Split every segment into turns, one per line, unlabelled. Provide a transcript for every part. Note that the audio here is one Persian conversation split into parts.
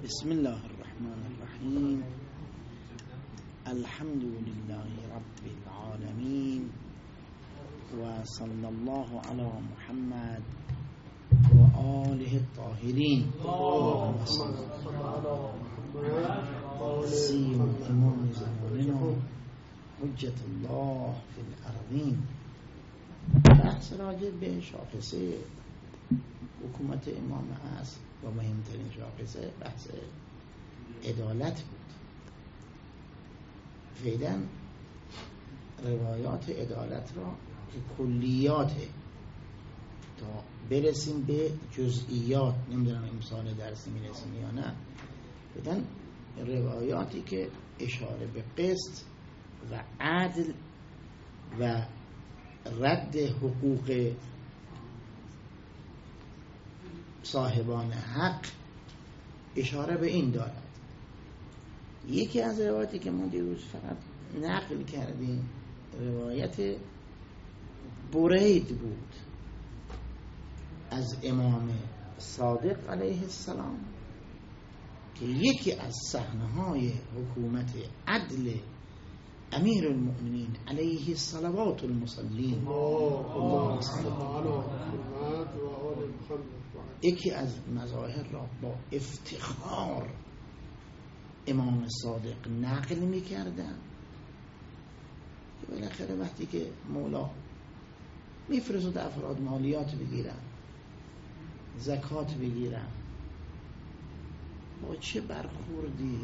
بسم الله الرحمن الرحیم. الحمد لله رب العالمین و صلی الله علی محمد و آله الطاهرین. سیم امام زماننا حجت الله فی الارضین. بحث راجع به شاخصه حکومت امام است و مهمترین شاخصه بحث عدالت بود. فعلا روایات عدالت را که کلیاته تا برسیم به جزئیات، نمیدونم امسال درسی میرسیم یا نه، بدن روایاتی که اشاره به قسط و عدل و رد حقوق صاحبان حق اشاره به این دارد. یکی از روایاتی که ما دیروز فقط نقل کردیم روایت برید بود از امام صادق علیه السلام که یکی از صحنه‌های حکومت عدل امیر المؤمنین علیه الصلوات المصلین یکی از مظاهر را با افتخار امام صادق نقل می‌کردن که بالاخره وقتی که مولا میفرستد افراد مالیات بگیرن، زکات بگیرن، با چه برخوردی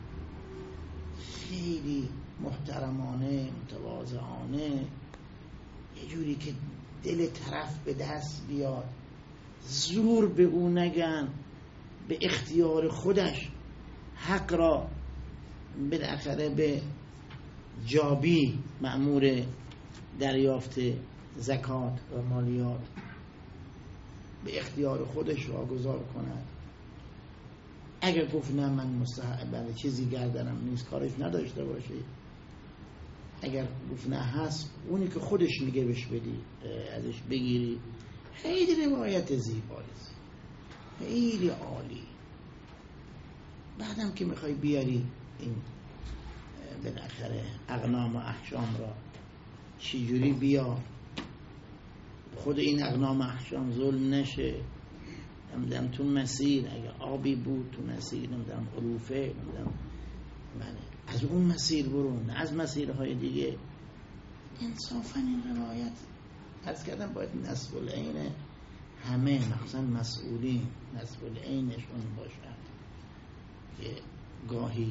خیلی محترمانه متواضعانه، یه جوری که دل طرف به دست بیاد، زور به او نگن، به اختیار خودش حق را بالاخره به جابی مأمور دریافت زکات و مالیات به اختیار خودش واگذار کند. اگر گفت نه من مستحق چیزی گردنم نیست، کارش نداشته باشی. اگر گفت نه هست، اونی که خودش میگه بهش بدی، ازش بگیری. خیلی روایت زیبایی، خیلی عالی. بعدم که میخوای بیاری این بالاخره اغنام و احشام را چجوری بیار، خود این اغنام و احشام ظلم نشه، نمیدونم تو مسیر اگه آبی بود تو مسیر، نمیدونم علوفه، نمیدونم از اون مسیر برون، از مسیرهای دیگه. انصافا این روایت عرض کردم باید نصب العین همه، مخصوصا مسئولین نصب العینشون باشن که گاهی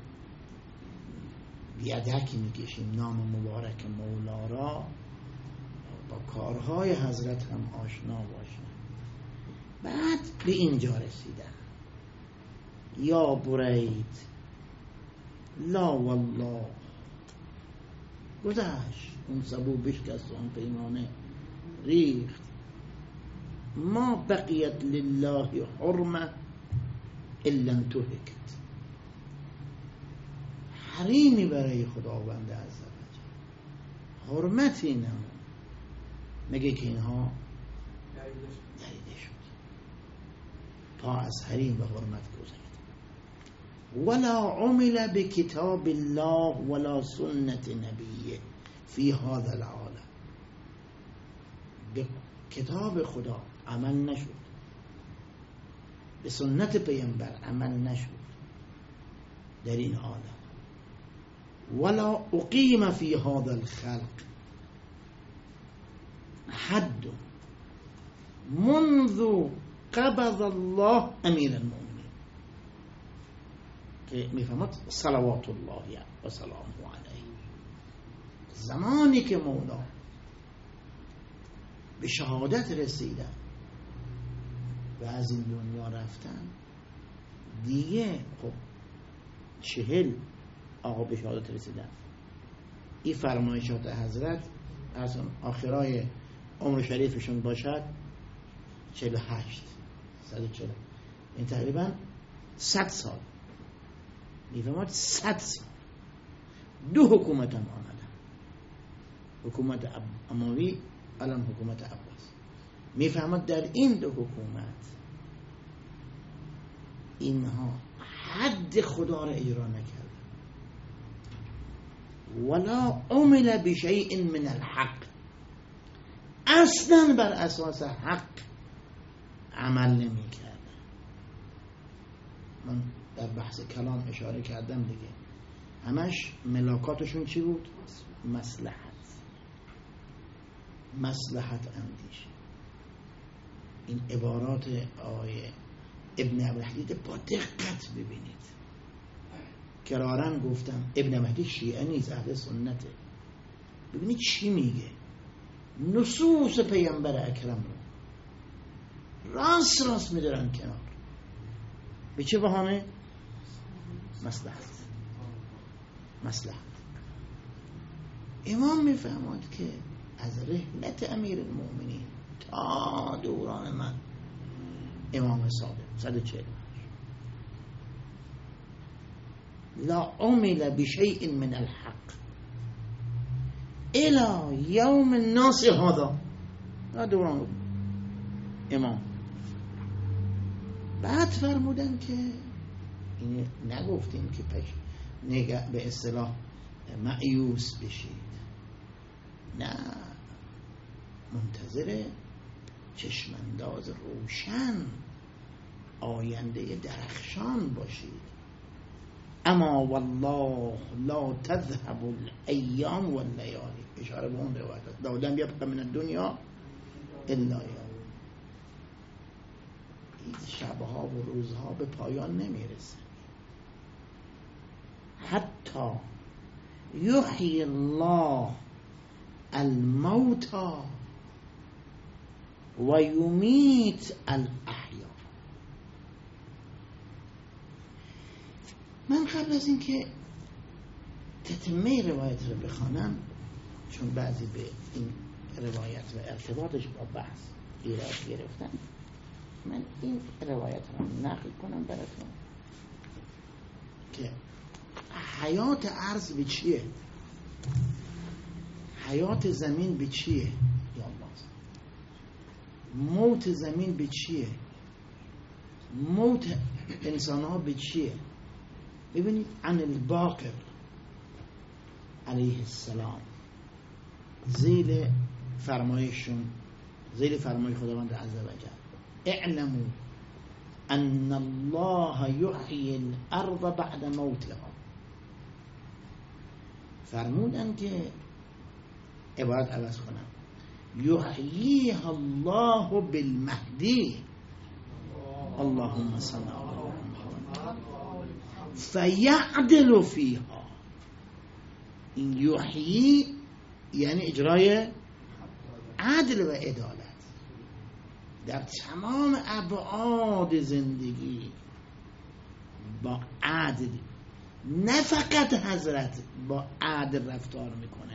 بیادک میکشیم نام مبارک مولا را، با کارهای حضرت هم آشنا باشن. بعد به اینجا رسیدن: یا برید لا والله، گذشت اون سبو بشکست و اون پیمانه ریخت. ما بقیت لله حرمه الا انتهکت، حریمی برای خداوند عزوجل، حرمتی نمون مگه که اینها دریده شد. تا از حریم به حرمت گذشت. ولا عمل بکتاب الله ولا سنت نبیه فی هذا العالم، به کتاب خدا عمل نشد، به سنت پیامبر عمل نشد در این عالم. ولا اقیم فی هذا الخلق حد منذ قبض الله امیر المؤمنین، که میفهمد صلوات الله و سلامه علیه، زمانی که مولا به شهادت رسیدن و از این دنیا رفتن دیگه، خب 40 آقا به شهادت رسیدن. این فرمایشات حضرت از آخرای عمر شریفشون باشد 48 140، این تقریبا 100 سال میفهمد. 100 سال دو حکومت هم آمدن، حکومت اموی الان حکومت عباس. میفهمد در این دو حکومت اینها حد خدا را اجرا نکردن. ولا عمل بشیء من الحق، اصلا بر اساس حق عمل نمی کردن. من در بحث کلام اشاره کردم دیگه، همش ملاکاتشون چی بود؟ مصلحت اندیشه. این عبارات آیه ابن ابوالحدید با دقت ببینید. کرارن گفتم ابن مهدی شیعه نیست، اهل سنته. ببینید چی میگه، نصوص پیامبر اکرم رو راست میدارن کنار. به چه بهانه؟ مصلحت. امام میفهمد که از رحلت امیر المؤمنین تا دوران من امام صادق 140 لا عمل بشیء من الحق الى یوم الناس هذا، دوران امام. بعد فرمودن که این نگفتیم که به اصطلاح مایوس بشید، نه، منتظر چشمانداز روشن آینده درخشان باشید. اما والله لا تذهب الایام واللیالی، اشاره به اون روایت لا لم یبق من الدنیا الا یوم. این شبها و روزها به پایان نمیرسه. حتی یحیی الله الموتى و یمیت الاحیا. من قبل از اینکه تتمه روایت رو بخوانم، چون بعضی به این روایت و ارتباطش با بحث ایراد گرفتن، من این روایت رو نقل کنم براتون که حیات ارض به چیه، حیات زمین به چیه، یا الله، موت زمین به چیه، موت انسان ها به چیه. ببینید عن الباقر علیه السلام، زیر فرمایشون، زیر فرمای خداوند عز و جل، اعلموا ان الله یحیی الارض بعد موتها. فرمودن که عبارت عوض کنم، یحییها الله بالمهدی، اللهم صل علی محمد، فیعدل فیها. این یحیی یعنی اجرای عدل و عدالت در تمام ابعاد زندگی، با عدل، نه فقط حضرت با عدل رفتار میکنه،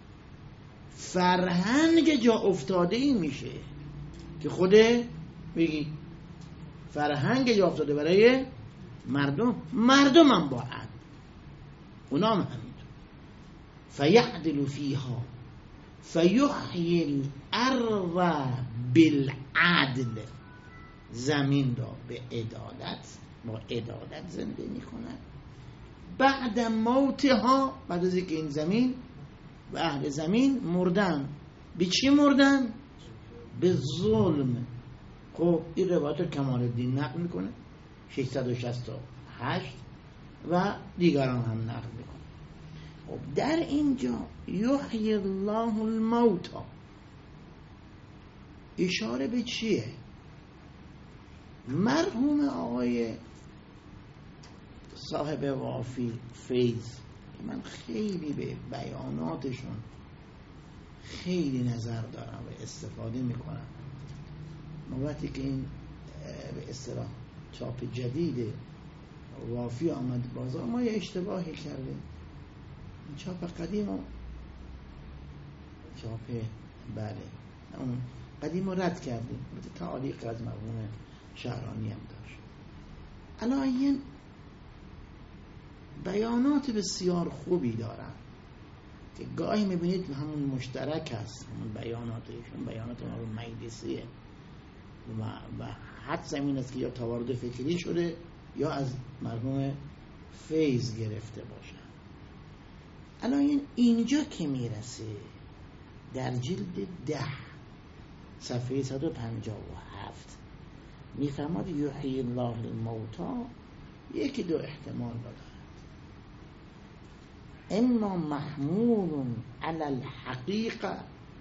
فرهنگ جا افتاده ای میشه که خوده بگی فرهنگ جا افتاده برای مردم هم با عدل، اونا هم همینطور. فیعدل فیها فیحیی الارض بالعدل، زمین را به عدالت، با عدالت زنده میکنن. بعد موتها، بعد از اینکه این زمین و اهل زمین مردن، به چی مردن؟ به ظلم. خب این روایت کمال الدین نقل میکنه 668 و دیگران هم نقل میکنه. خب در اینجا یحیی الله الموتى اشاره به چیه؟ مرحوم آقای صاحب وافی فیض، من خیلی به بیاناتشون خیلی نظر دارم و استفاده میکنم. وقتی که این به اصطلاح چاپ جدید وافی آمد بازار، ما یه اشتباهی کردیم. این چاپ قدیم و چاپ اون قدیم رو رد کردیم. تعالیق از مرحوم شهرانی هم داشت. علایین بیانات بسیار خوبی دارن که گاهی میبینید همون مشترک هست، همون بیاناتشون بیانات مرحوم مجلسیه و حد زمین است که یا توارد فکری شده یا از مرحوم فیض گرفته باشن. الان اینجا که میرسه در جلد 10 صفحه 157 میفرماد یحیی الله الموتی، یکی دو احتمال دارد. اما محمول علی الحقیقه،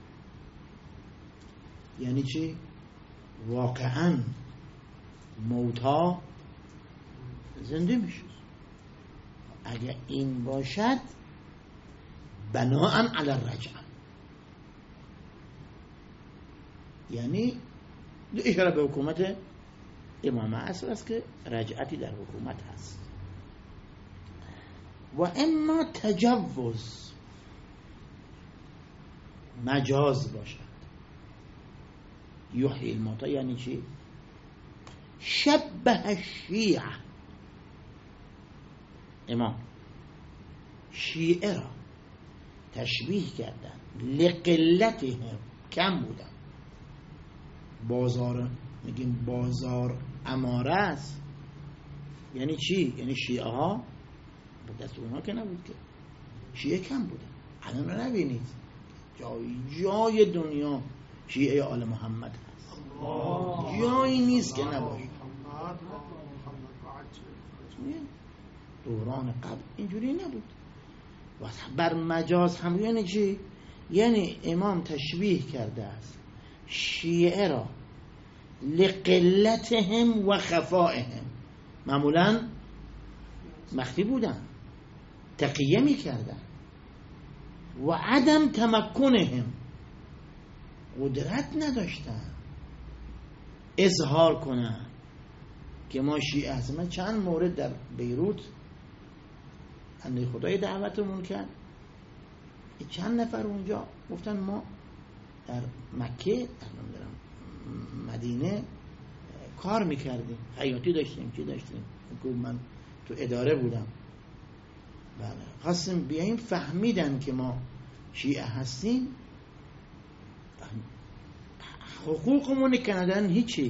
یعنی چی؟ واقعا موتا زنده میشه. اگر این باشد بناء علی الرجعه، یعنی اشاره به حکومت امام عصر است که رجعتی در حکومت هست. و اما تجوز، مجاز باشد. یحیی الموتی یعنی چی؟ شبه الشیعه، امام شیعه را تشبیه کردن، لقلتهم، کم بودن. بازار، میگیم بازار اماره است، یعنی چی؟ یعنی شیعه ها به دست اونها که نبود که، شیعه کم بودن. الان رو نبینید جای دنیا شیعه آل محمد هست، جایی نیست که نباشه. دوران قبل اینجوری نبود. و بر مجاز هم یعنی چی؟ یعنی امام تشبیه کرده است شیعه را لقلتهم و خفائهم، معمولا مخفی بودن، تقیه می کردن، و عدم تمکنهم، قدرت نداشتن اظهار کنن که ما شیعه هستیم. من چند مورد در بیروت بنده خدای دعوتمون کرد، چند نفر اونجا گفتن ما در مکه، در مدینه کار میکردیم، خیاطی داشتیم، چی داشتیم، من تو اداره بودم، بله، خواستیم بیاییم، فهمیدن که ما شیعه هستیم، حقوقمون کندن، هیچی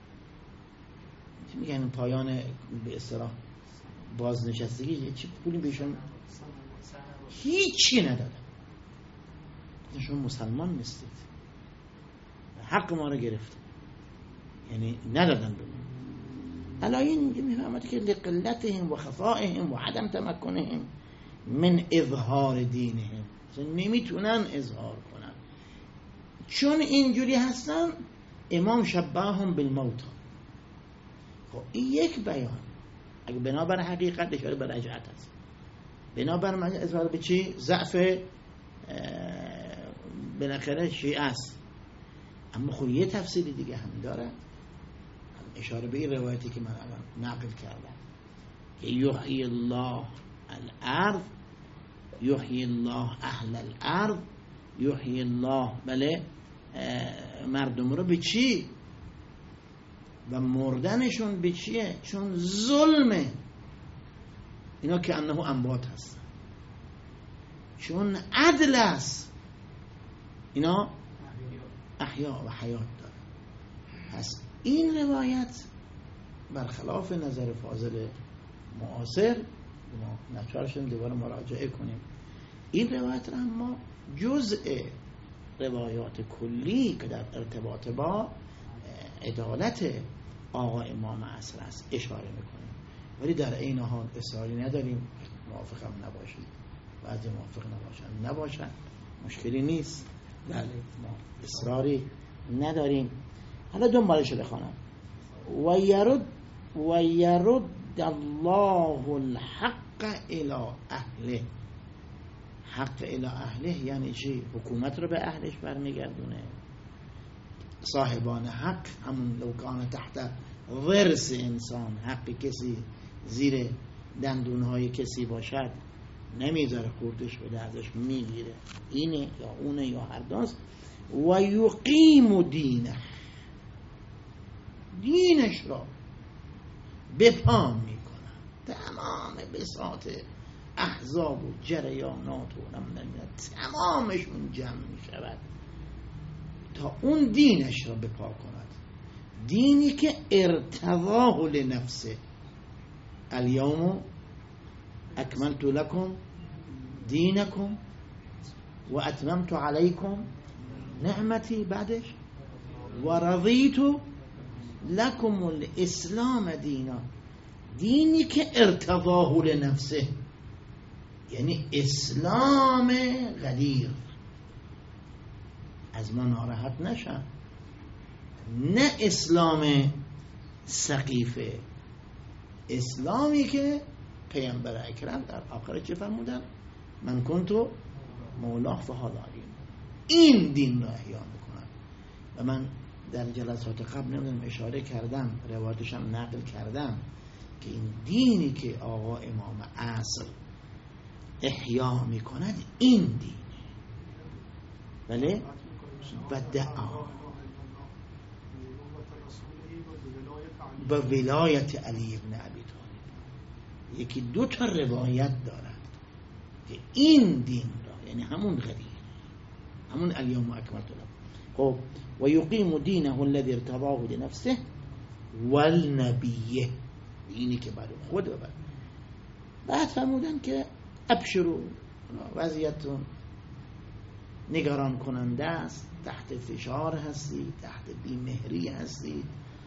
میگن پایان به اصطلاح بازنشستگی، چی پولی بهشون هیچی ندادن. شما مسلمان نیستید، حق ما رو گرفتن، یعنی ندادن به ما. علایین میفهمد که لقلتهم و خفائهم و عدم تمکنهم من اظهار دینهم، نمیتونن اظهار کنن. چون اینجوری هستن امام شبههم بالموت. خب این یک بیان، اگه بنابر حقیقت اشاره به رجعت هست، بنابر اظهار به چی؟ ضعف بالاخره شیعه است. اما خب یه تفسیر دیگه هم داره، اشاره به این روایتی که من الان نقل کردم که یحیی الله الارض، یحیی الله اهل الارض، یحیی الله، بله، مردم رو به چی؟ و مردنشون به چیه؟ چون ظلمه، اینا که انه اموات هستن. چون عدل است، اینا احیا و حیات دارن. پس این روایت برخلاف نظر فاضل معاصر، ما نچارشون دوباره مراجعه کنیم، این روایت را ما جزء روایات کلی که در ارتباط با عدالت آقا امام عصر است اشاره میکنیم، ولی در این حال اصراری نداریم. موافق هم نباشید، بعضی موافق نباشن مشکلی نیست، بله، ما اصراری نداریم. حالا دنبالش بخوانم. و یرد الله الحق الی اهله، حق الی اهله یعنی چی؟ حکومت رو به اهلش برمیگردونه. صاحبان حق همون لو کان تحت ورس انسان، حق کسی زیر دندونهای کسی باشد نمیذاره خوردش بده، ازش میگیره، اینه یا اونه یا هر داست. و یقیم دینه، دینش را به پا میکنن. تمام بساط احزاب و جریانات و تمامشون جمع میشود تا اون دینش را به پا کند، دینی که ارتضاه لنفسه. الیوم اکملت لکم دینکم و اتممت علیکم نعمتی، بعدش و رضیت لکم الاسلام دینا، دینی که ارتضاه لنفسه، یعنی اسلام غدیر، از ما ناراحت نشن، نه اسلام سقیفه، اسلامی که پیامبر اکرم در آخر چه فرمودن؟ من کنتو مولاه فهادارین، این دین را احیا میکنن. و من در جلسات قبل نمیدونم اشاره کردم، روایتشم نقل کردم که این دینی که آقا امام عصر احیا میکند این دینه، بله؟ و دعا با ولایت علی ابن ابی طالب. یکی دو تا روایت دارد که این دین را، یعنی همون غدیر، همون الیوم اکملت لکم، خب و یقیم دینه الذی ارتضاه لنفسه والنبیه، اینی که برای خود و بعد فرمودن که ابشروا، وضعیتون نگران کننده است، تحت فشار هستید، تحت بیمهری هستید.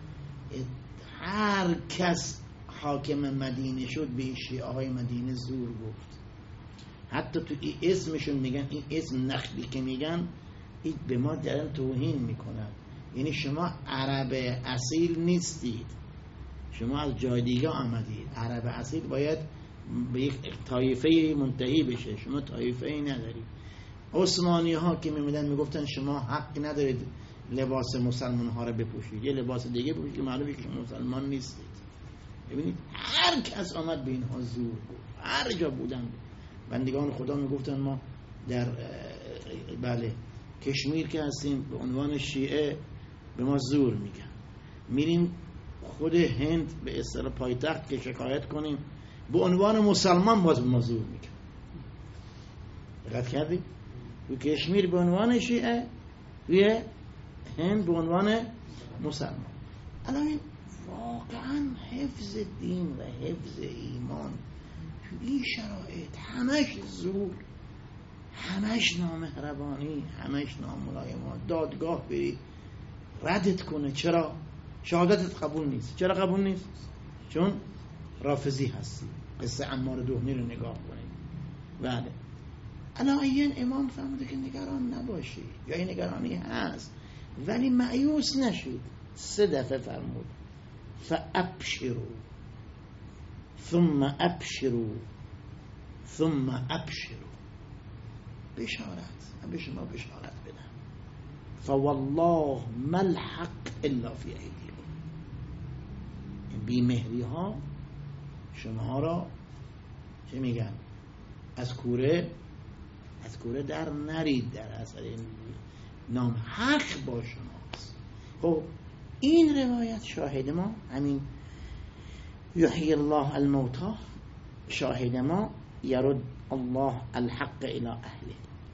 هر کس حاکم مدینه شد به شیعه مدینه زور گفت، حتی تو این اسمشون میگن، این اسم نخلی که میگن این به ما دارن توهین میکنن، یعنی شما عرب اصیل نیستید، شما از جای دیگه آمدید، عرب اصیل باید به یک طایفه منتهی بشه، شما طایفه ای ندارید. عثمانی ها که میمدن میگفتن شما حق ندارید لباس مسلمان ها رو بپوشید، یه لباس دیگه بپوشید که معلومه که شما مسلمان نیستید. ببینید هر کس آمد به اینها زور گفت، هر جا بودن. بندگان خدا میگفتن ما در بله کشمیر که هستیم به عنوان شیعه به ما زور میگن، میریم خود هند به اصطلاح پایتخت که شکایت کنیم به عنوان مسلمان باز به ما زور میگن. دقت کردید؟ تو کشمیر به عنوان شیعه، توی هند به عنوان مسلمان. الان واقعا حفظ دین و حفظ ایمان تو این شرایط همش زور، همش نامهربانی، همش ناملایمات. دادگاه بری ردت کنه، چرا؟ شهادتت قبول نیست. چرا قبول نیست؟ چون رافضی هستی. قصه عمار دهنی رو نگاه کنید. بله الان امام فرموده که نگران نباشید، یا این نگرانی هست ولی مایوس نشید. 3 دفعه فرمود فابشروا ثم ابشروا ثم ابشروا، بشارت، من به شما بشارت بدم. فوالله ما الحق الا فی ایدیکم، بیمهری ها شما را چه میگن؟ از کوره در نرید، در اثر این نام حق با شماست. خب این روایت شاهد ما همین یحیی الله الموتی، شاهد ما یرد الله الحق الى اهله.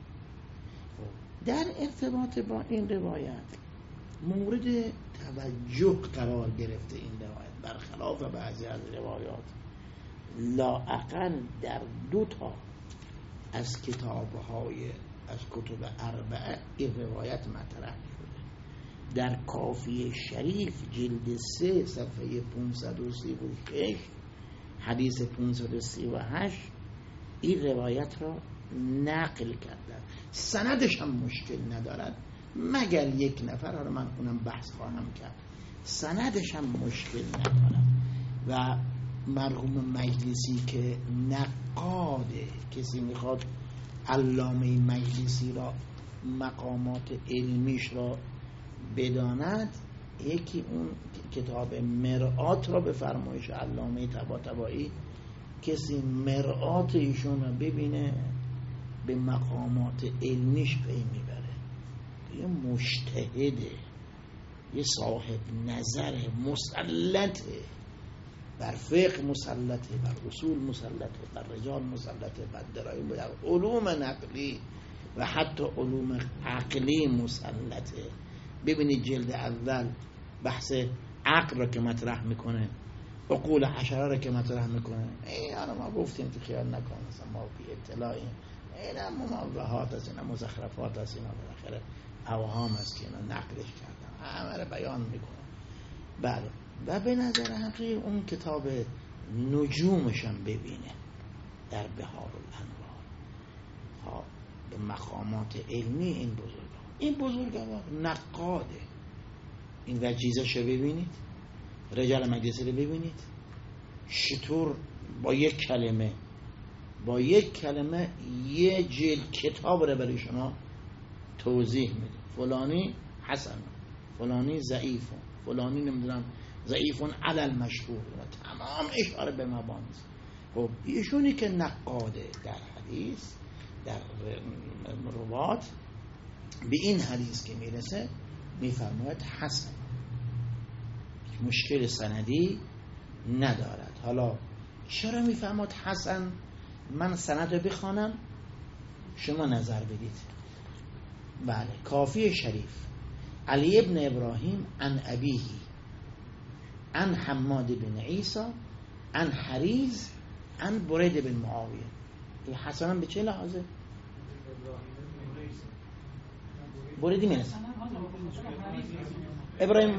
در ارتباط با این روایت مورد توجه قرار گرفته این روایت، برخلاف بعضی از روایات لااقل در 2 تا از کتاب‌های از کتب اربعه این روایت مطرح شده. در کافی شریف جلد 3 صفحه 536 حدیث 538 این روایت را نقل کردن. سندش هم مشکل ندارد مگر 1 نفر، حالا من اونم بحث خواهم کرد. سندش هم مشکل ندارد و مرحوم مجلسی که نقاده، کسی میخواد علامه مجلسی را مقامات علمیش را بداند، یکی اون کتاب مرآت را به فرمایش علامه طباطبایی، کسی مرآت ایشون را ببینه به مقامات علمیش پی میبره. یه مجتهده، یه صاحب نظر مسلطه، بر فقه مسلطه، بر اصول مسلطه، بر رجال مسلطه، بر درایب، بر علوم نقلی و حتی علوم عقلی مسلطه. ببینید جلد اول بحث عقل را که مطرح میکنه، عقول حشره رو که مطرح میکنه. اینا ما گفتیم تو خیال نکن مثلا ما بی اطلاعیم، اینا مموهات هست، اینا مزخرفات هست، اینا بالاخره اوهام هست که اینا نقلش کردن، همه رو بیان میکنه. بله. و به نظر حقیقی اون کتاب نجومشم ببینه در بهار الانوار ها، به مقامات علمی این بزرگوار نقاده. این وجیزش رو ببینید، رجال مجلسی رو ببینید چطور با یک کلمه یه جلد کتاب رو برای شما توضیح میده. فلانی حسن، فلانی ضعیف، فلانی نمیدونم ضعیف علی المشهور، تمام اشاره به مبانی. خب ایشونی که نقاده در حدیث، در روات، به این حدیث که میرسه میفرماید حسن، مشکل سندی ندارد. حالا چرا میفرماید حسن؟ من سند رو بخوانم شما نظر بدید. بله. کافی شریف علی ابن ابراهیم عن ابیه عن حماد بن عیسی عن حریز عن برید بن معاویه. این حسن به چه لحاظه؟ بریدی میرسه ابراهیم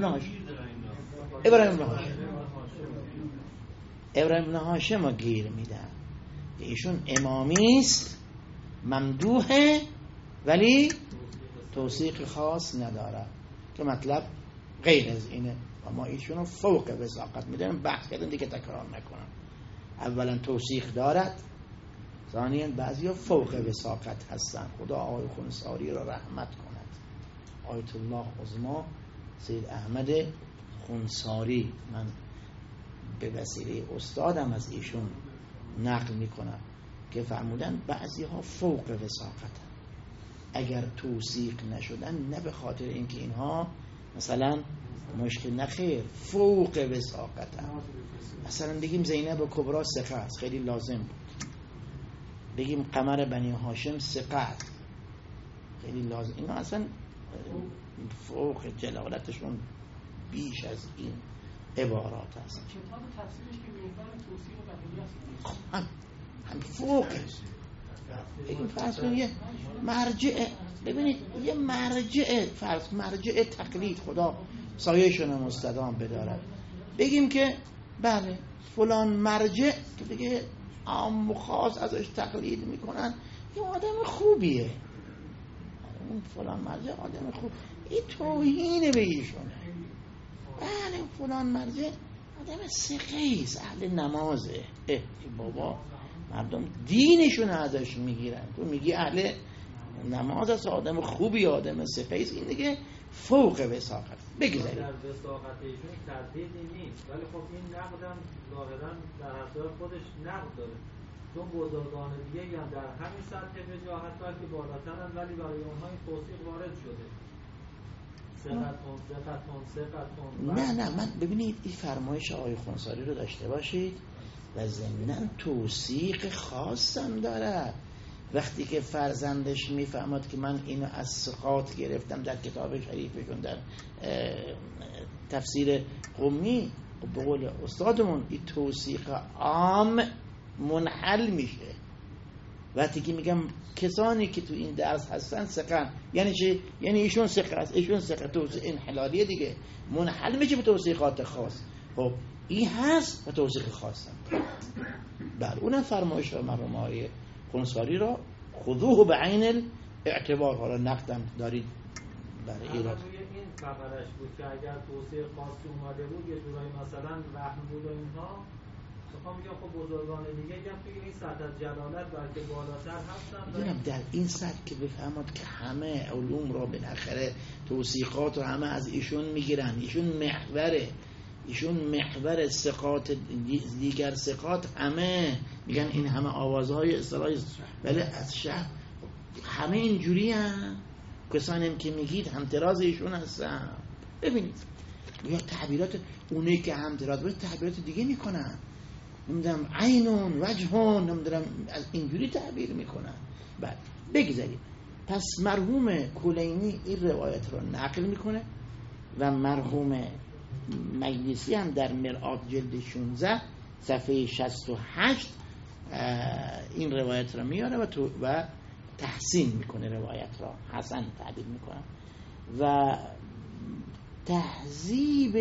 بن هاشم گیر میدن. ایشون امامی است، ممدوحه، ولی توثیق خاص نداره، که مطلب غیر از اینه و ما ایشونو فوق وثاقت میدونیم. بحث کردن دیگه تکرار نکنم. اولا توثیق دارد، ثانیاً بعضیا فوق وثاقت هستن. خدا آقای خونساری را رحمت کند. آیت الله عظما سید احمد خونساری، من به وسیله استادم از ایشون نقل میکنم که فرمودن بعضی ها فوق وثاقتن، اگر توثیق نشدن نه به خاطر اینکه اینها مثلا مشکل، نخیر، فوق وثاقتن. مثلا بگیم زینب کبرا ثقه است، خیلی لازم بود. بگیم قمر بنی هاشم ثقه است، خیلی لازم. اینا اصلا فوق جلالتشون بیش از این عبارات هست.
کتاب تفسیرش که میگن توصیف و بقیه
هم فوقه. بگیم فرض کنید یه مرجع، ببینید یه مرجع تقلید، خدا سایه‌شون مستدام بدارد. بگیم که بله فلان مرجع که دیگه عام و خاص ازش تقلید میکنن، یه آدم خوبیه، اون فلان مرجع آدم خوب، این توهین به ایشونه. بله فلان مرجع آدم ثقه‌ایست، اهل نمازه. بابا مردم دینشون ازش میگیرن، تو میگی اهل نماز است، آدم خوبی، آدم ثقه‌ایست، این دیگه فوق وثاقت. بگذارید
در وثاقت ایشون تردیدی نیست، ولی خب این نقدم ظاهرا در حضور خودش نقد داره، چون بزرگان دیگه هم در همین سطح وجاهت بلکه بالاترن، ولی برای اونها این توصیق وارد شده.
نه من ببینید این فرمایش آقای خونساری رو داشته باشید و ضمناً توثیق خاصم داره. وقتی که فرزندش میفهمد که من اینو از ثقات گرفتم در کتاب شریفشون، در تفسیر قمی، به قول استادمون این توثیق عام منحل میشه. وقتی که میگم کسانی که تو این درس هستن ثقه، یعنی چی؟ یعنی ایشون ثقه است، ایشون ثقه، توصیق انحلالیه دیگه، منحل میشه به توصیقات خاص. خب این هست و توصیق خاص هم. بله اونم فرمایش مرحوم آقای خونساری را خذوه به عین الاعتبار. حالا نقدم دارید برای ایراد.
این خبرش بود که اگر توصیق خاصی اومده بود یه جورایی مثلا رحم بود و اینها، میخوام بگم خب بزرگان دیگه هم توی این سطح جلالت بلکه بالاتر هستن.
میدونم در این سطح که بفهمد که همه علوم را بالاخره توصیقات رو همه از ایشون میگیرن، ایشون محور ثقات، دیگر ثقات همه میگن این همه آوازهای اصطلاحی، ولی از شهر همه اینجوری هم کسانی هم که میگید همتراز ایشون هستن. ببینید یا تعبیرات اونایی که همتراز باید تعبیرات دیگه میکنن، نمیدونم عینون وجهون، نمیدونم از اینجوری تعبیر میکنن. بعد بگذاریم پس مرحوم کلینی این روایت رو نقل میکنه و مرحوم مجلسی هم در مرآت جلد 16 صفحه 68 این روایت را میاره و تحسین میکنه، روایت را حسن تعبیر میکنه. و تهذیب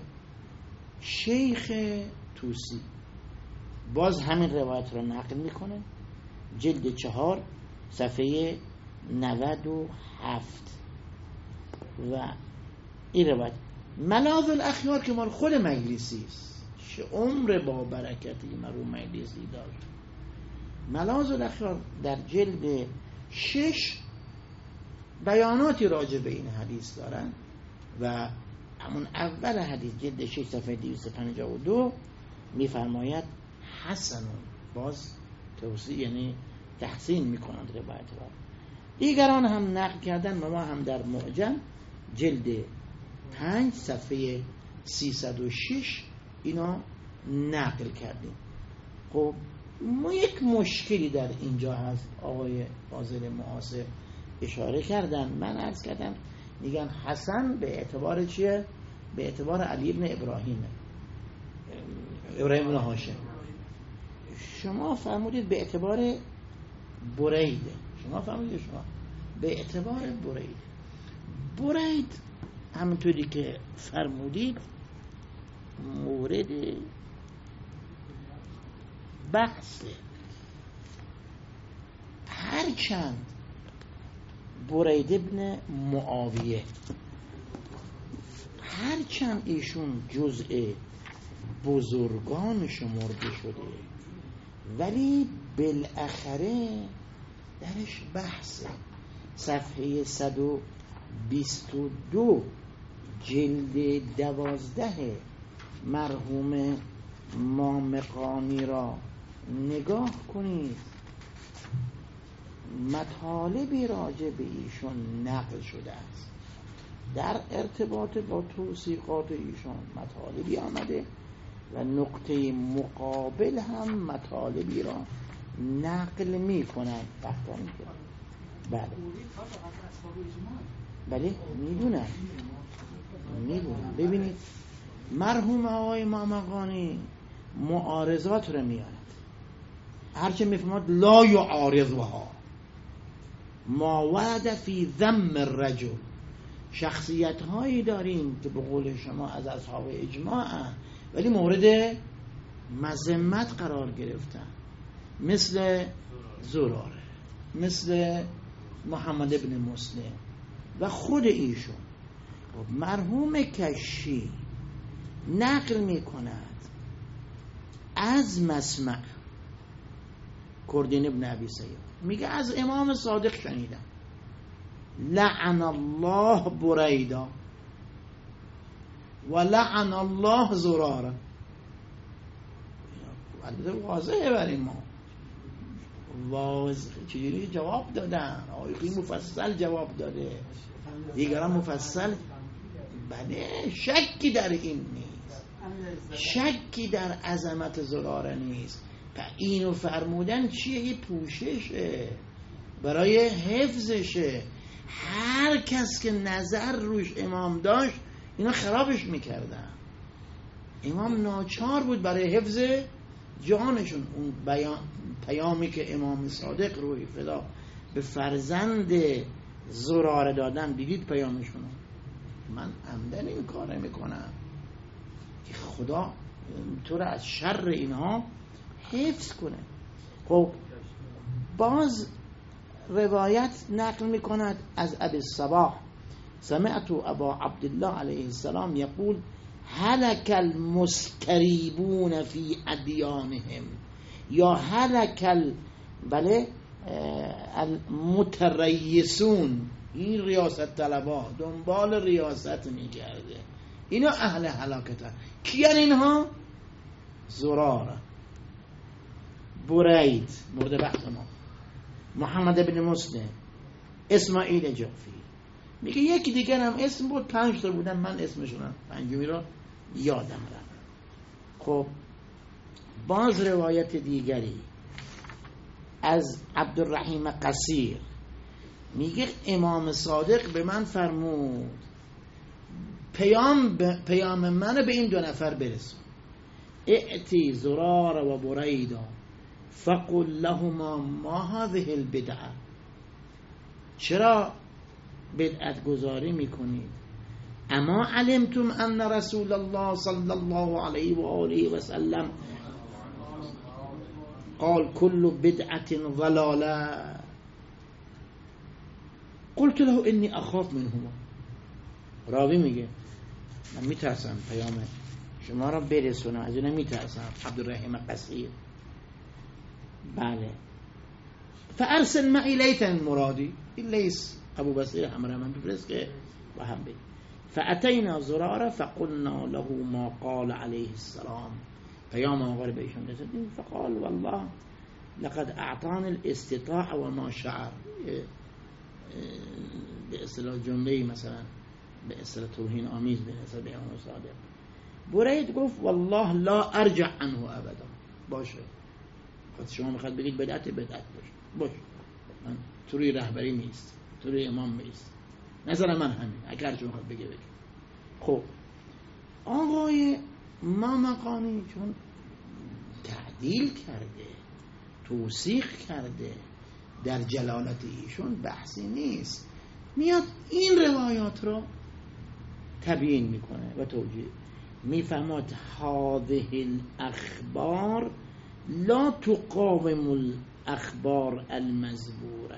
شیخ طوسی باز همین روایت را نقل میکنه، جلد 4 صفحه 97 و این روایت. ملاذ الاخیار که مال خود مجلسی است، چه عمر با برکتی مرحوم مجلسی داشت. ملاذ الاخیار در جلد 6 بیاناتی راجع به این حدیث دارن و همون اول حدیث جلد 6 صفحه 252 میفرماید حسن، باز توصیح یعنی تحسین میکنند روایت را. دیگران هم نقل کردن و ما هم در معجم جلد 5 صفحه 306 اینا نقل کردیم. خب ما یک مشکلی در اینجا هست، آقای فاضل معاصر اشاره کردن، من عرض کردم میگن حسن به اعتبار چیه؟ به اعتبار علی ابن ابراهیم بن هاشم. شما فرمودید به اعتبار بریده، شما به اعتبار برید همونطوری که فرمودید مورد بحثه. هرچند برید ابن معاویه هرچند ایشون جزء بزرگان شمرده شده، ولی بالاخره درش بحثه. صفحه 122 جلد 12 مرحوم مامقانی را نگاه کنید، مطالبی راجع به ایشون نقل شده است. در ارتباط با توصیقات ایشون مطالبی آمده و نقطه مقابل هم مطالبی را نقل می کنند. بله میدونم. ببینید مرحوم آقای مامقانی معارضات رو میارد، هرچه میفهمد لا یعارضها، ما ورد فی ذم الرجل. شخصیت هایی داریم که به قول شما از اصحاب اجماع ولی مورد مذمت قرار گرفتن، مثل زراره، مثل محمد ابن مسلم و خود ایشون. مرحوم کشی نقل می کند از مسمع کردین ابن ابی سیاد، میگه از امام صادق شنیدم لعن الله بریدا و لعن الله زرارا. البته واضحه برای ما، واضح چجوری جواب دادن، آقای مفصل جواب داده، دیگران مفصل. بله شکی در این نیست، شکی در عظمت زراره نیست. اینو فرمودن چیه؟ یه پوششه برای حفظشه. هر کس که نظر روش امام داشت اینا خرابش میکردن. امام ناچار بود برای حفظ جانشون. اون پیامی که امام صادق روی فدا به فرزند زراره دادن، دیدید پیامشونو؟ من عمدن این کار میکنم که خدا تو رو از شر اینها حفظ کنه. خب باز روایت نقل میکند از ابی الصباح سمعت ابا عبدالله علیه السلام یقول هلك المستریبون فی ادیانهم، یا هلك المتریسون، این ریاست طلبا دنبال ریاست میکرده، اینا اهل هلاکتن. کیان اینها؟ زراره، برید مورد بحث ما، محمد بن مسلم، اسماعیل جعفی. میگه یکی دیگر هم اسم بود، 5 تا بودن، من اسمشونم پنجمی رو یادم رفت. خب باز روایت دیگری از عبدالرحیم قصیر میگه امام صادق به من فرمود پیام منو به این دو نفر برسون. ائتی زرار و بریدا فقل لهما ما هذه البدعه، چرا بدعت گذاری میکنید؟ اما علمتم ان رسول الله صلی الله علیه و آله و سلم قال كل بدعت ضلاله. قلت له انی اخاف منهما. راوی میگه من میترسم پیام شما را برسونم، از اینا میترسم. عبدالرحیم قصیر. بله. فارسل معی لیثا مرادی، این لیث ابو بصیر همراه من بفرست که با هم بگیم. فاتینا زراره فقلنا له ما قال علیه السلام. پیام آقا رو به ایشون رسیدیم. فقال والله لقد اعطاني الاستطاع و ما شعر. به اصطلاح جمله مثلا به اصطلاح توهین آمیز به نسبت امام صادق. برید گفت والله لا ارجع عنه ابدا. باشه، خود شما میخواد بگید بدعت باشه. من تو روی رهبری نیست، تو روی امام نیست. مثلا من همین اگر شما میخواد بگه. خب آقای مامقانی چون تعدیل کرده، توثیق کرده، در جلالت ایشون بحثی نیست، میاد این روایات رو تبیین میکنه و توجیه میفهمد هذه الاخبار لا تقاوم الاخبار المزبوره.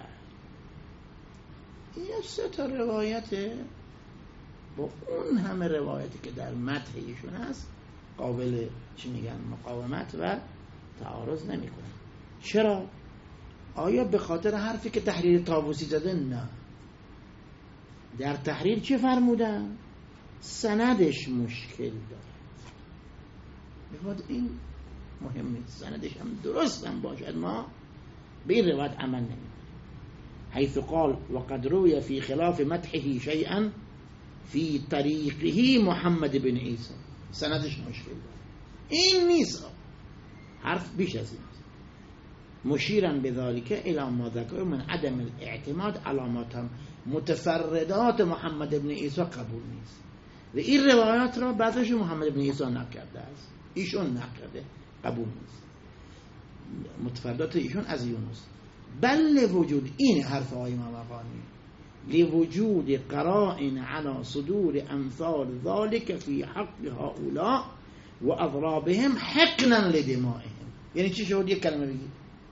این سه تا روایته با اون همه روایتی که در متن ایشون هست قابل چی میگن مقاومت و تعارض نمیکنه. چرا؟ آیا به خاطر حرفی که تحریر طاووسی زده؟ نه. در تحریر چه فرمودن؟ سندش مشکل داره. بخاطر این مهم نیست، سندش هم درست هم باشد ما به این روایت عمل نمی‌کنیم. حیث قال وقد روی فی خلاف مدحه شیئا فی طریقه محمد بن عیسی. سندش مشکل داره. این نیست، حرف بیش از این. مشیرا بذلك الى ما ذکر من عدم الاعتماد علامات متفردات محمد بن عیسی قبول نیست و این روایات را بعضش محمد بن عیسی نقل کرده است، ایشون نقل کرده، قبول نیست. متفردات ایشون از یونس. بل وجود این حرف آقای مامقانی لوجود قرائن على صدور امثال ذلك في حق هؤلاء و اضرابهم حقنا لدمائهم. یعنی چی شد؟ یک کلمه بگید،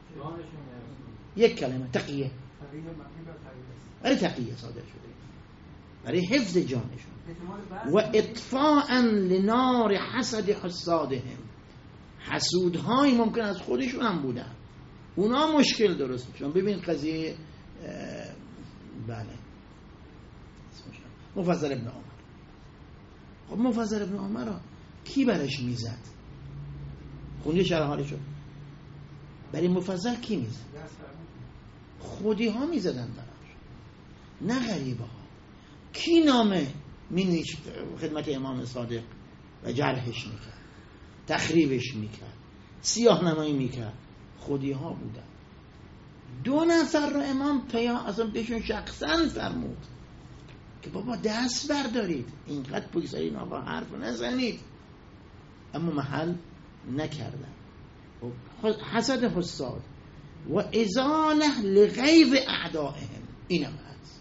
یک کلمه تقیه، برای تقیه صادر شده، برای حفظ جانشون و اطفاء لنار حسد حسادهم. حسودهای ممکن از خودشون هم بودن، اونا مشکل درست میشن. ببین قضیه بله مفضل ابن عمر. خب مفضل ابن عمر را کی برش میزد؟ خونده شرح حالشو برای مفضل کی میزد؟ خودی ها میزدن براش، نه غریبه ها. کی نامه مینیش خدمت امام صادق و جرحش میکرد، تخریبش میکرد، سیاه نمایی میکرد؟ خودی ها بودن. دو نفر رو امام اصلا بهشون شخصا فرمود که بابا دست بردارید، اینقدر پویسایی این آقا حرف نزنید، اما محل نکردن. حسد حساد و ازاله لغیظ اعدائهم. اینم هست.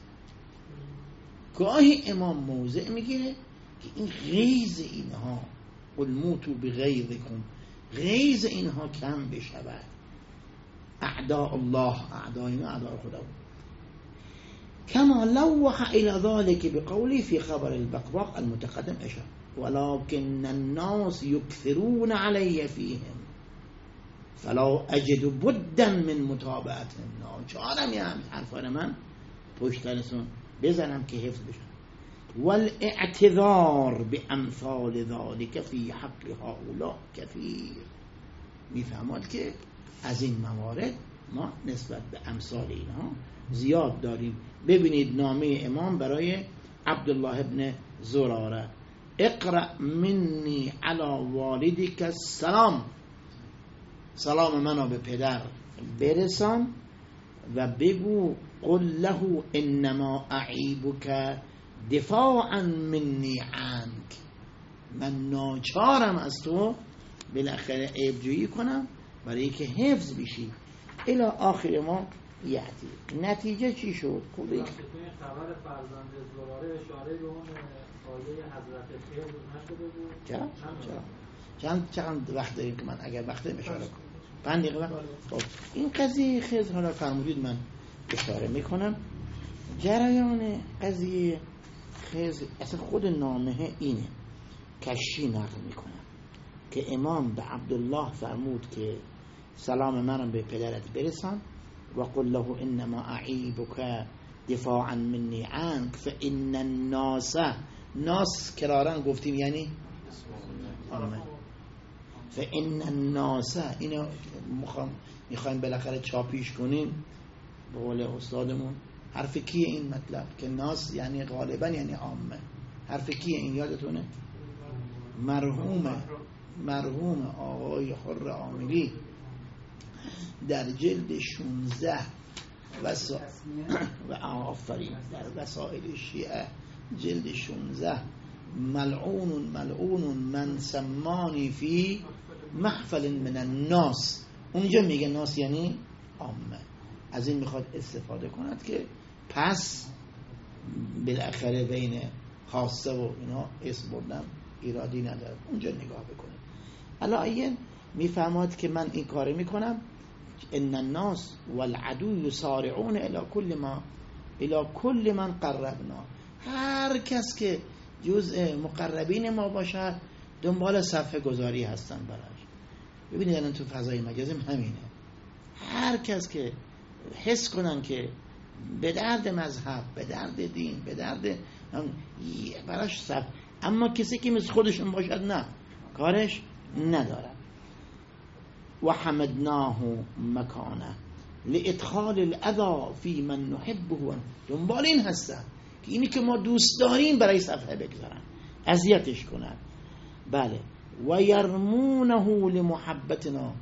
گاهی امام موضع میگیره که این غیظ اینها، قل موتوا بغیظکم، غیظ اینها کم بشود. اعداء الله، اعدای ما اعداء خدا بود. كما لوح الى ذلك بقوله في خبر البقباق المتقدم اشار ولكن الناس يكثرون علي فيهم فلا اجد بدا من متابعتهم. چارم یه حرفان من پشترسون بزنم که حفظ بشن. والاعتذار بامثال ذلك في حق هؤلاء كثير. میفهمد که از این موارد ما نسبت به امثال اینها زیاد داریم. ببینید نامه امام برای عبدالله ابن زراره: اقرأ منی علی والدک السلام، سلام منو به پدر برسان و بگو قل له انما اعیبک دفاعا منی عنک، من ناچارم از تو بالاخره عیب‌جویی کنم برای که حفظ بشی. الی آخر ما یعتی. نتیجه چی شد؟ خوبه
توی خبر فرزند زراره اشاره به اون آیه حضرت خضر نشده بود؟
چند وقت داریم که من اگر وقت داریم اشاره کنم؟ 5 دقیقه وقت. خب این قضیه خضر حالا فرمودید من اشاره میکنم. جریان قضیه خضر اصلا خود نامه اینه، کشی نقل میکنم که امام به عبدالله فرمود که سلام منم به پدرت برسان و قل له انما اعیبک دفاعا منی عنک فان الناس، ناس کرارن گفتیم یعنی فان الناس، اینو میخوایم بالاخره چاپیش کنیم به قول استادمون. حرف کیه این مطلب که ناس یعنی غالبا یعنی عامه؟ حرف کیه این یادتونه؟ مرحوم آقای حر عاملی در جلد 16 و آفرین در وسائل شیعه جلد 16 ملعون من سمانی فی محفل من الناس، اونجا میگه ناس یعنی عامه. از این میخواد استفاده کند که پس بالاخره بین خاصه و اینا اسم بردم ایرادی نداره، اونجا نگاه بکنید. علایین میفهمد که من این کار میکنم، ان الناس والعدو یسارعون الی کل من قربنا، هر کس که جزء مقربین ما باشد دنبال صفحه گذاری هستن براش. ببینید الان تو فضای مجازی همینه، هر کس که حس کنن که به درد مذهب، به درد دین، به درد براش صفحه، اما کسی که مثل خودشون باشد نه، کارش ندارن. و حمدناه مکانه لادخال الاذى فی من نحبه، دنبال این هستن که اینی که ما دوست داریم برای صفحه بگذارن، اذیتش کنن. بله. و یرمونه لمحبتنا،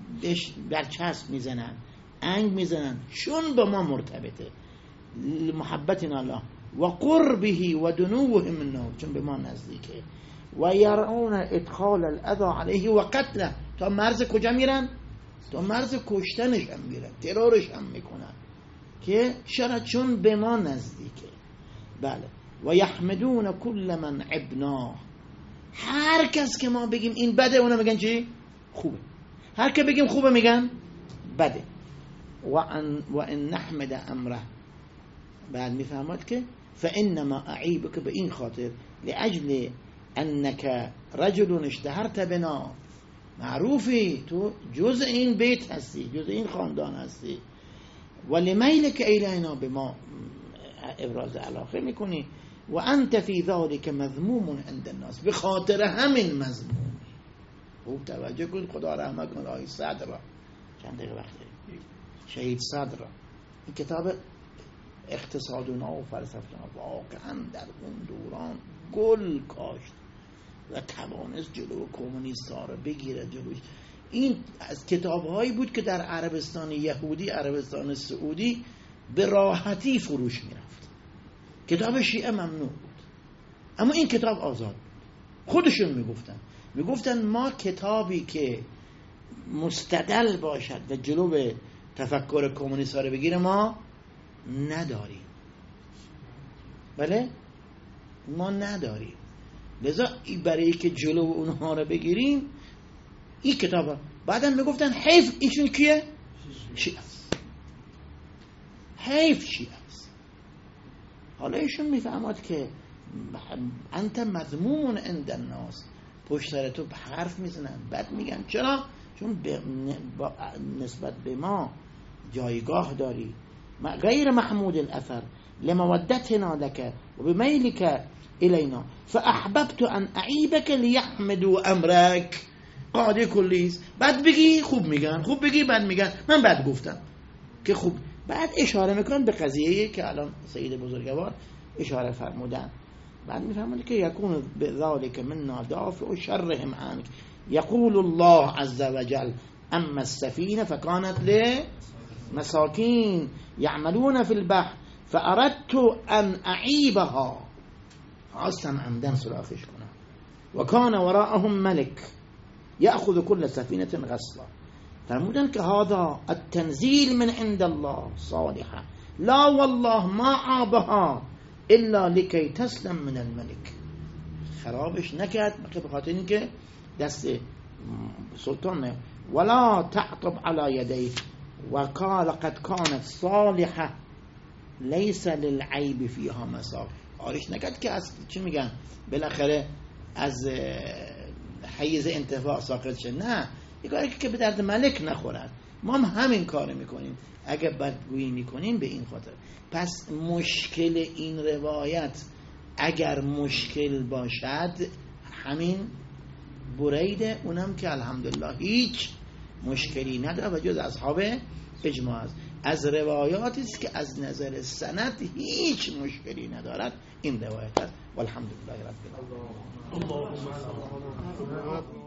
برچسب میزنن، انگ میزنن چون با ما مرتبطه، محبتنا الله و قربه و دنوه منا، چون به ما نزدیکه. و یرون ادخال الاذى علیه و قتله، تا مرز کجا میرن؟ تا مرز کشتنش هم میرن، ترورش هم میکنن که شاید چون به ما نزدیکه. بله. و یحمدون کل من عبناه، هر کس که ما بگیم این بده اونا میگن چی؟ خوبه. هر که بگیم خوبه میگن بده. و ان نحمد امره، بعد میفهمد که فانما اعیبک، به این خاطر لاجل انک رجل اشتهرت بنا، معروفی تو جزء این بیت هستی، جزء این خاندان هستی، و لمیلک الینا، به ما ابراز علاقه میکنی، و انت فی ذلک مذموم عند الناس، به خاطر همین مذموم. خوب توجه کن، خدا رحمت کنه آقای صدر، چند دقیقه وقت شهید صدر، این کتاب اقتصادنا و فلسفتنا واقعا در اون دوران گل کاشت و توانست جلو کمونیست ها رو بگیره جلوش. این از کتاب هایی بود که در عربستان یهودی، عربستان سعودی به راحتی فروش میرفت. کتاب شیعه ممنوع بود، اما این کتاب آزاد. خودشون میگفتن ما کتابی که مستدل باشد و جلو به تفکر کمونیست ها رو بگیره ما نداریم. بله ما نداریم، لذا برای که جلو اونها رو بگیریم این کتاب ها. بعدم میگفتن حیف ایشون کیه؟ شیعه است، حیف شیعه است. حالا ایشون میفهمد که انت مذموم عند الناس، پشت سر تو حرف میزنن، بعد میگن چرا؟ چون نسبت به ما جایگاه داری، غیر محمود الاثر لمودتنا لك و بمیلك الینا فاحببت ان اعیبك لیحمدوا امرك. قاعده کلی است. بعد بگی خوب میگن، خوب بگی بعد میگن من بعد گفتم که خوب. بعد اشاره میکنن به قضیه‌ای که الان سید بزرگوار اشاره فرمودن. بعد میفهمند که یکون بذلك منا دافع شرهم عنك، یقول الله عز وجل اما السفینه فكانت لمساکین یعملون في البحر فاردت ان اعیبها خواستن عمدن سراخش کنن. و کان وراءهم ملک یأخذ كل سفینه غصبا. فرمودن که هذا التنزیل من عند الله صالحا لا والله ما عابها الا لکی تسلم من الملک. خرابش نکرد به خاطر اینکه دست سلطان نه. ولا تعطب على يديه وقال قد كانت صالحه ليس للعيب فيها مساق. آرش نکرد که از چی میگن بالاخره از حیز انتفاع ساقط شه. نه، یه کاری که به درد ملک نخورد. ما هم همین کار میکنیم اگه بدگویی میکنیم به این خاطر. پس مشکل این روایت اگر مشکل باشد همین بریده، اونم که الحمدلله هیچ مشکلی نداره و جز اصحاب اجماع است. از روایاتی است که از نظر سند هیچ مشکلی ندارد این روایت است. والحمدلله رب العالمین.